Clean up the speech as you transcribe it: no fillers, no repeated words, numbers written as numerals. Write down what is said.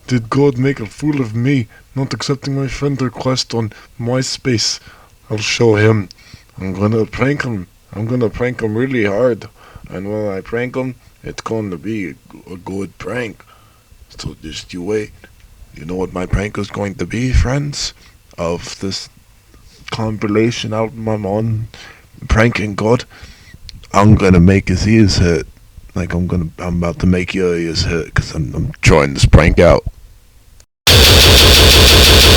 Did God make a fool of me, not accepting my friend request on MySpace? I'll show him. I'm gonna prank him. I'm gonna prank him really hard. And when I prank him, it's gonna be a good prank. So just you wait. You know what my prank is going to be, friends? Of this compilation album I'm on, pranking God. I'm gonna make his ears hurt. Like I'm about to make your ears hurt because I'm trying this prank out.